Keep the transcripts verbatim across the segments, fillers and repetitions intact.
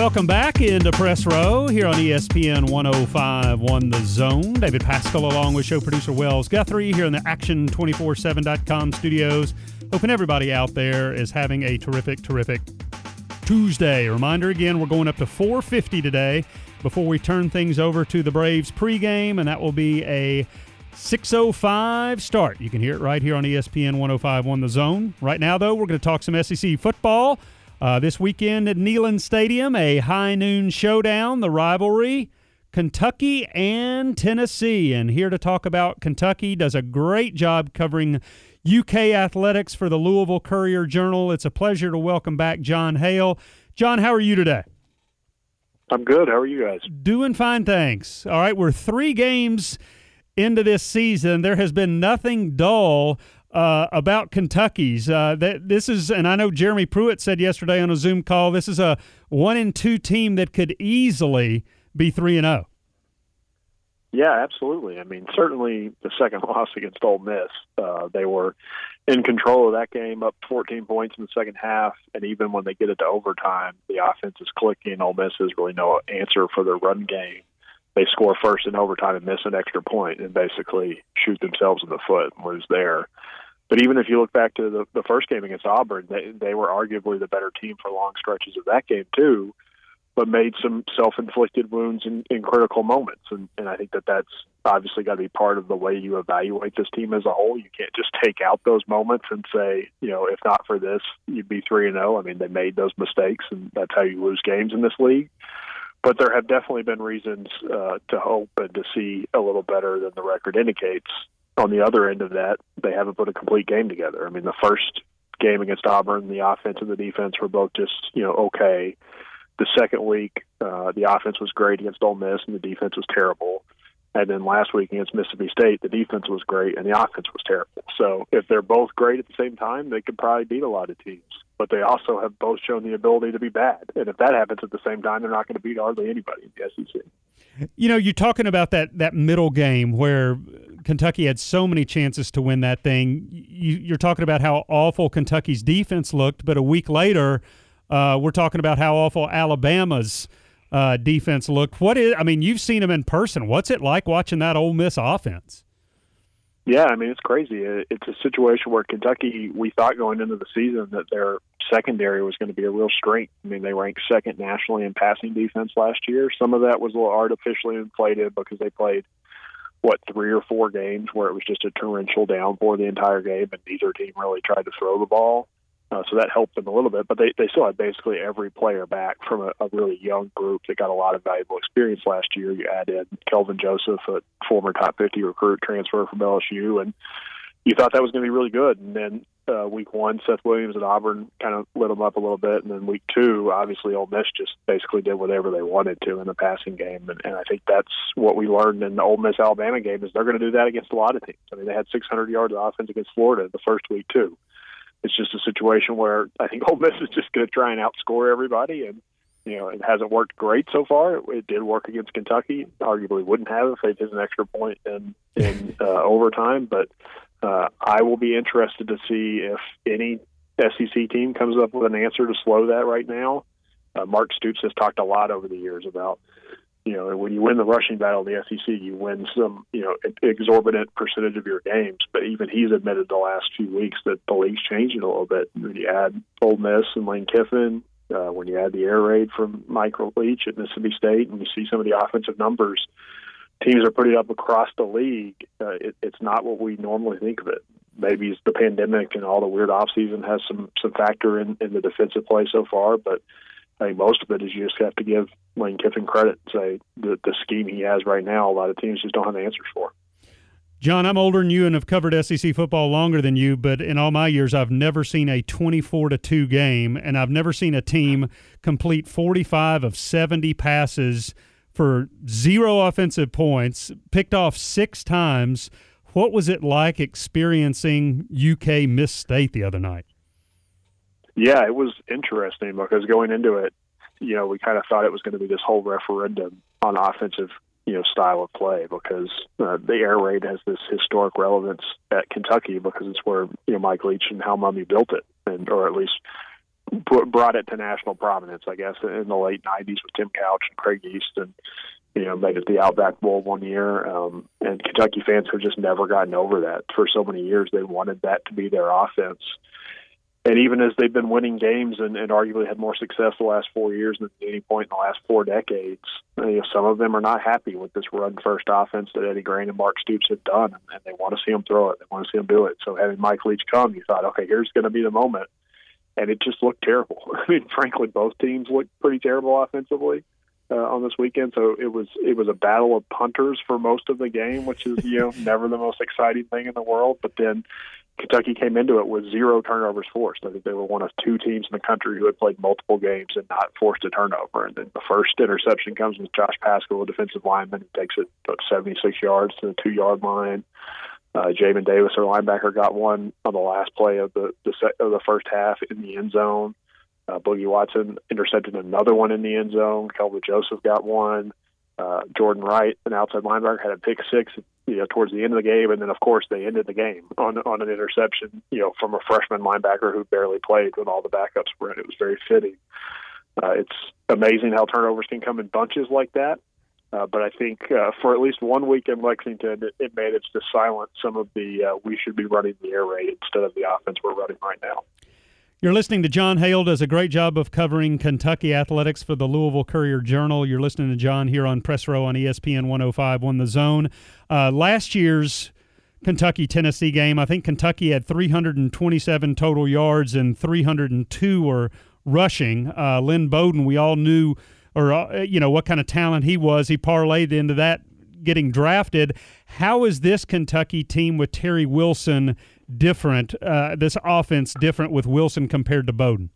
Welcome back into Press Row here on E S P N one oh five point one The Zone. David Pascal along with show producer Wells Guthrie here in the action two forty-seven dot com studios. Hoping everybody out there is having a terrific, terrific Tuesday. A reminder again, we're going up to four fifty today before we turn things over to the Braves pregame, and that will be a six oh five start. You can hear it right here on E S P N one oh five point one The Zone. Right now, though, we're going to talk some S E C football. Uh, this weekend at Neyland Stadium, a high noon showdown, the rivalry, Kentucky and Tennessee. And here to talk about Kentucky, does a great job covering U K athletics for the Louisville Courier-Journal. It's a pleasure to welcome back John Hale. John, how are you today? I'm good. How are you guys? Doing fine, thanks. All right, we're three games into this season. There has been nothing dull Uh, about Kentucky's. Uh, that this is, and I know Jeremy Pruitt said yesterday on a Zoom call, this is a one and two team that could easily be three and zero. Yeah, absolutely. I mean, certainly the second loss against Ole Miss, uh, they were in control of that game, up fourteen points in the second half, and even when they get it to overtime, the offense is clicking. Ole Miss has really no answer for their run game. They score first in overtime and miss an extra point and basically shoot themselves in the foot and lose there. But even if you look back to the, the first game against Auburn, they, they were arguably the better team for long stretches of that game too, but made some self-inflicted wounds in, in critical moments. And, and I think that that's obviously got to be part of the way you evaluate this team as a whole. You can't just take out those moments and say, you know, if not for this, you'd be three and oh. I mean, they made those mistakes, and that's how you lose games in this league. But there have definitely been reasons uh, to hope and to see a little better than the record indicates. On the other end of that, they haven't put a complete game together. I mean, the first game against Auburn, the offense and the defense were both just, you know, okay. The second week, uh, the offense was great against Ole Miss, and the defense was terrible. And then last week against Mississippi State, the defense was great, and the offense was terrible. So if they're both great at the same time, they could probably beat a lot of teams. But they also have both shown the ability to be bad. And if that happens at the same time, they're not going to beat hardly anybody in the S E C. You know, you're talking about that that middle game where Kentucky had so many chances to win that thing. You, you're talking about how awful Kentucky's defense looked, but a week later, uh, we're talking about how awful Alabama's uh, defense looked. What is? I mean, you've seen them in person. What's it like watching that Ole Miss offense? Yeah, I mean, it's crazy. It's a situation where Kentucky, we thought going into the season that their secondary was going to be a real strength. I mean, they ranked second nationally in passing defense last year. Some of that was a little artificially inflated because they played, what, three or four games where it was just a torrential downpour the entire game, and neither team really tried to throw the ball. Uh, so that helped them a little bit, but they, they still had basically every player back from a, a really young group that got a lot of valuable experience last year. You add in Kelvin Joseph, a former top fifty recruit transfer from L S U, and you thought that was going to be really good. And then uh, week one, Seth Williams at Auburn kind of lit them up a little bit. And then week two, obviously Ole Miss just basically did whatever they wanted to in the passing game. And, and I think that's what we learned in the Ole Miss-Alabama game is they're going to do that against a lot of teams. I mean, they had six hundred yards of offense against Florida the first week too. It's just a situation where I think Ole Miss is just going to try and outscore everybody. And, you know, it hasn't worked great so far. It, it did work against Kentucky. Arguably wouldn't have if they did an extra point in, in uh, overtime. But uh, I will be interested to see if any S E C team comes up with an answer to slow that right now. Uh, Mark Stoops has talked a lot over the years about, you know, when you win the rushing battle in the S E C, you win some, you know, exorbitant percentage of your games. But even he's admitted the last few weeks that the league's changing a little bit. When you add Ole Miss and Lane Kiffin, uh, when you add the air raid from Michael Leach at Mississippi State, and you see some of the offensive numbers teams are putting up across the league, uh, it, it's not what we normally think of it. Maybe it's the pandemic and all the weird offseason has some, some factor in, in the defensive play so far, but I think most of it is you just have to give Lane Kiffin credit and say the, the scheme he has right now, a lot of teams just don't have answers for. John, I'm older than you and have covered S E C football longer than you, but in all my years, I've never seen a twenty-four to two game, and I've never seen a team complete forty-five of seventy passes for zero offensive points, picked off six times. What was it like experiencing U K Miss State the other night? Yeah, it was interesting because going into it, you know, we kind of thought it was going to be this whole referendum on offensive, you know, style of play because uh, the air raid has this historic relevance at Kentucky because it's where, you know, Mike Leach and Hal Mumme built it, and or at least put, brought it to national prominence, I guess, in the late nineties with Tim Couch and Craig East, and you know, made it the Outback Bowl one year. Um, and Kentucky fans have just never gotten over that. For so many years, they wanted that to be their offense. And even as they've been winning games and, and arguably had more success the last four years than at any point in the last four decades, you know, some of them are not happy with this run-first offense that Eddie Gran and Mark Stoops have done, and they want to see him throw it. They want to see him do it. So having Mike Leach come, you thought, okay, here's going to be the moment. And it just looked terrible. I mean, frankly, both teams looked pretty terrible offensively uh, on this weekend. So it was it was a battle of punters for most of the game, which is, you know, never the most exciting thing in the world. But then Kentucky came into it with zero turnovers forced. I think they were one of two teams in the country who had played multiple games and not forced a turnover. And then the first interception comes with Josh Paschal, a defensive lineman, who takes it about seventy-six yards to the two-yard line. Uh, Jamin Davis, our linebacker, got one on the last play of the the, set, of the first half in the end zone. Uh, Boogie Watson intercepted another one in the end zone. Kelvin Joseph got one. Uh, Jordan Wright, an outside linebacker, had a pick six, you know, towards the end of the game, and then of course they ended the game on on an interception, you know, from a freshman linebacker who barely played when all the backups were in. It was very fitting. Uh, it's amazing how turnovers can come in bunches like that. Uh, but I think uh, for at least one week in Lexington, it, it managed to silence some of the uh, we should be running the air raid instead of the offense we're running right now. You're listening to John Hale, does a great job of covering Kentucky athletics for the Louisville Courier-Journal. You're listening to John here on Press Row on E S P N one oh five point one The Zone. Uh, last year's Kentucky-Tennessee game, I think Kentucky had three hundred twenty-seven total yards and three hundred two were rushing. Uh, Lynn Bowden, we all knew, or uh, you know, what kind of talent he was. He parlayed into that getting drafted. How is this Kentucky team with Terry Wilson different, uh, this offense different with Wilson compared to Bowden?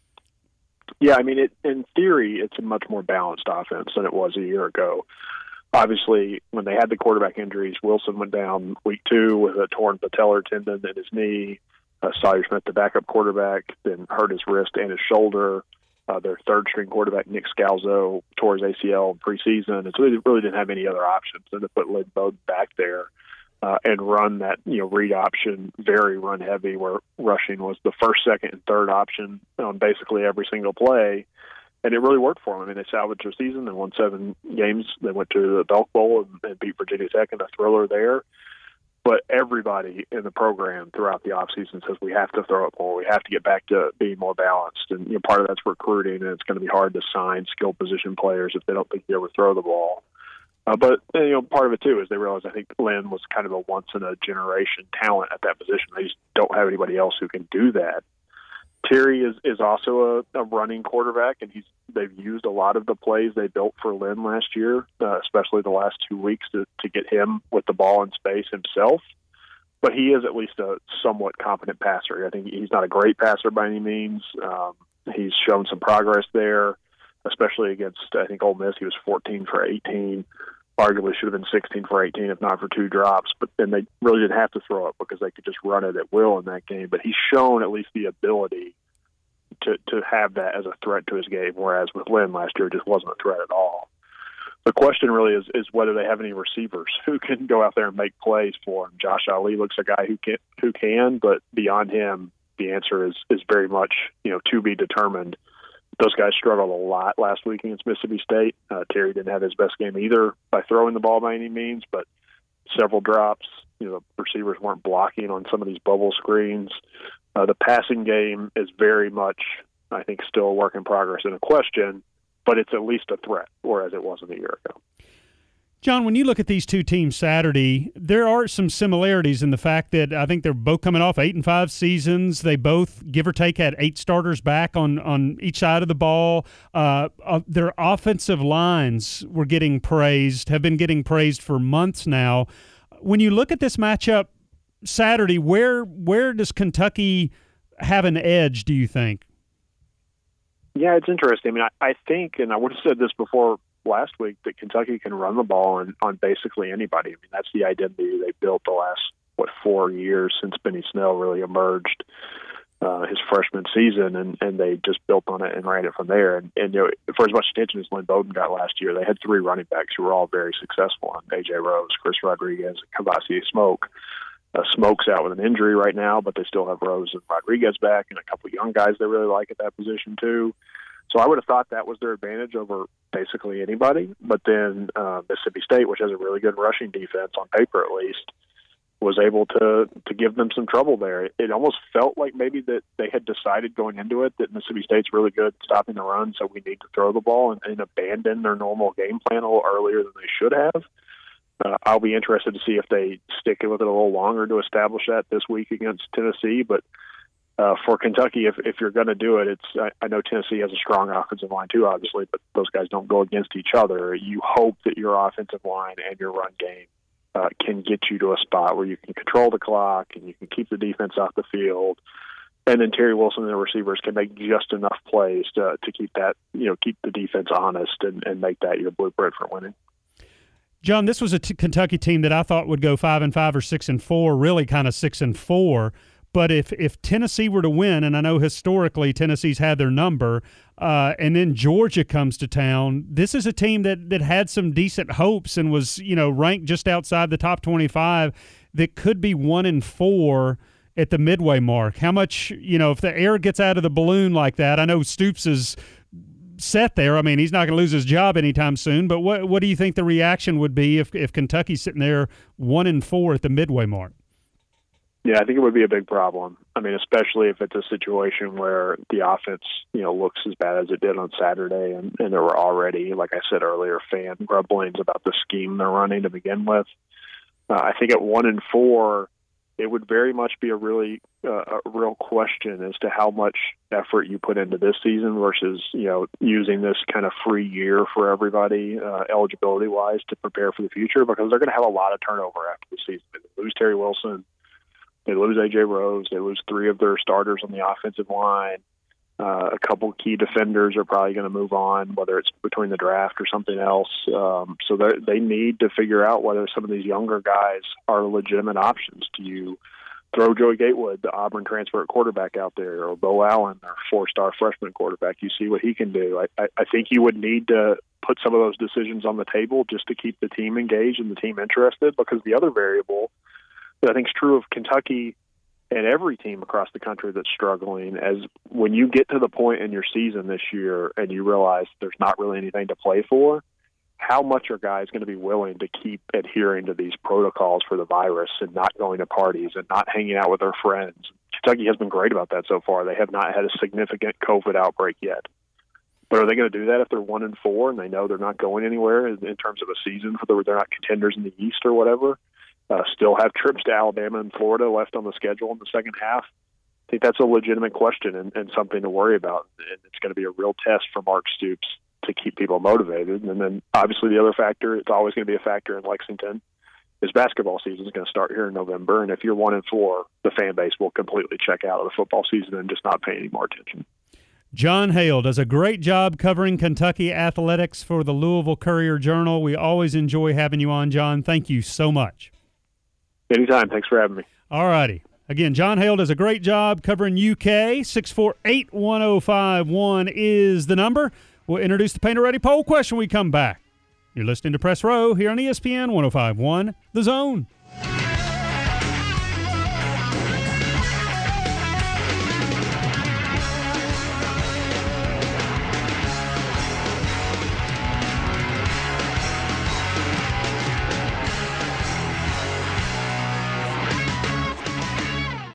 Yeah, I mean, it, in theory, it's a much more balanced offense than it was a year ago. Obviously, when they had the quarterback injuries, Wilson went down week two with a torn patellar tendon in his knee. Uh, Sawyer Smith, the backup quarterback, then hurt his wrist and his shoulder. Uh, their third-string quarterback, Nick Scalzo, tore his A C L in preseason, and so they really didn't have any other options than to put Lynn Bowden back there uh, and run that, you know, read option, very run-heavy, where rushing was the first, second, and third option on basically every single play, and it really worked for them. I mean, they salvaged their season. They won seven games. They went to the Belk Bowl and, and beat Virginia Tech in a thriller there. But everybody in the program throughout the offseason says we have to throw it more. We have to get back to being more balanced. And you know, part of that's recruiting, and it's going to be hard to sign skill position players if they don't think they ever throw the ball. Uh, but you know, part of it too is they realize I think Lynn was kind of a once in a generation talent at that position. They just don't have anybody else who can do that. Terry is, is also a, a running quarterback, and he's they've used a lot of the plays they built for Lynn last year, uh, especially the last two weeks, to, to get him with the ball in space himself. But he is at least a somewhat competent passer. I think he's not a great passer by any means. Um, he's shown some progress there, especially against, I think, Ole Miss. He was fourteen for eighteen. Arguably should have been sixteen for eighteen if not for two drops. But then they really didn't have to throw it because they could just run it at will in that game. But he's shown at least the ability to, to have that as a threat to his game, whereas with Lynn last year it just wasn't a threat at all. The question really is, is whether they have any receivers who can go out there and make plays for him. Josh Ali looks a guy who can, who can, but beyond him, the answer is, is very much, you know, to be determined. Those guys struggled a lot last week against Mississippi State. Uh, Terry didn't have his best game either by throwing the ball by any means, but several drops. You know, the receivers weren't blocking on some of these bubble screens. Uh, the passing game is very much, I think, still a work in progress and a question, but it's at least a threat, whereas it wasn't a year ago. John, when you look at these two teams Saturday, there are some similarities in the fact that I think they're both coming off eight and five seasons. They both, give or take, had eight starters back on, on each side of the ball. Uh, uh, their offensive lines were getting praised, have been getting praised for months now. When you look at this matchup Saturday, where where does Kentucky have an edge, do you think? Yeah, it's interesting. I mean, I, I think, and I would have said this before last week, that Kentucky can run the ball on, on basically anybody. I mean, that's the identity they built the last, what, four years since Benny Snell really emerged uh, his freshman season, and, and they just built on it and ran it from there. And, and you know, for as much attention as Lynn Bowden got last year, they had three running backs who were all very successful, on A J Rose, Chris Rodriguez, and Kavasi Smoke. Uh, Smoke's out with an injury right now, but they still have Rose and Rodriguez back and a couple of young guys they really like at that position too. So I would have thought that was their advantage over basically anybody. But then uh, Mississippi State, which has a really good rushing defense on paper at least, was able to to give them some trouble there. It, it almost felt like maybe that they had decided going into it that Mississippi State's really good at stopping the run, so we need to throw the ball and, and abandon their normal game plan a little earlier than they should have. Uh, I'll be interested to see if they stick with it a little longer to establish that this week against Tennessee. But uh, for Kentucky, if, if you're going to do it, it's I, I know Tennessee has a strong offensive line too, obviously, but those guys don't go against each other. You hope that your offensive line and your run game uh, can get you to a spot where you can control the clock and you can keep the defense off the field. And then Terry Wilson and the receivers can make just enough plays to, to keep that, you know, keep the defense honest and, and make that your blueprint for winning. John, this was a t- Kentucky team that I thought would go five and five or six and four, really kind of six and four. But if if Tennessee were to win, and I know historically Tennessee's had their number, uh, and then Georgia comes to town, this is a team that that had some decent hopes and was, you know, ranked just outside the top twenty-five that could be one and four at the midway mark. How much, you know, if the air gets out of the balloon like that, I know Stoops is set there. I mean, he's not going to lose his job anytime soon, but what what do you think the reaction would be if, if Kentucky's sitting there one and four at the midway mark? Yeah, I think it would be a big problem. I mean, especially if it's a situation where the offense, you know, looks as bad as it did on Saturday, and, and there were already, like I said earlier, fan grumblings about the scheme they're running to begin with. Uh, I think at one and four, it would very much be a really uh, a real question as to how much effort you put into this season versus, you know, using this kind of free year for everybody uh, eligibility wise to prepare for the future, because they're going to have a lot of turnover after the season. They lose Terry Wilson, they lose A J Rose, they lose three of their starters on the offensive line. Uh, a couple key defenders are probably going to move on, whether it's between the draft or something else. Um, so they need to figure out whether some of these younger guys are legitimate options. Do you throw Joey Gatewood, the Auburn transfer quarterback, out there, or Bo Allen, their four-star freshman quarterback? You see what he can do. I, I, I think you would need to put some of those decisions on the table just to keep the team engaged and the team interested, because the other variable that I think is true of Kentucky and every team across the country that's struggling, as when you get to the point in your season this year and you realize there's not really anything to play for, how much are guys going to be willing to keep adhering to these protocols for the virus and not going to parties and not hanging out with their friends? Kentucky has been great about that so far. They have not had a significant COVID outbreak yet. But are they going to do that if they're one and four and they know they're not going anywhere in, in terms of a season, for the, they're not contenders in the East or whatever? Uh, still have trips to Alabama and Florida left on the schedule in the second half? I think that's a legitimate question and, and something to worry about. And it's going to be a real test for Mark Stoops to keep people motivated. And then obviously the other factor, it's always going to be a factor in Lexington, is basketball season is going to start here in November. And if you're one and four, the fan base will completely check out of the football season and just not pay any more attention. John Hale does a great job covering Kentucky athletics for the Louisville Courier-Journal. We always enjoy having you on, John. Thank you so much. Anytime. Thanks for having me. All righty. Again, John Hale does a great job covering U K. six four eight, one oh five one is the number. We'll introduce the Painter Ready poll question when we come back. You're listening to Press Row here on E S P N one oh five point one The Zone.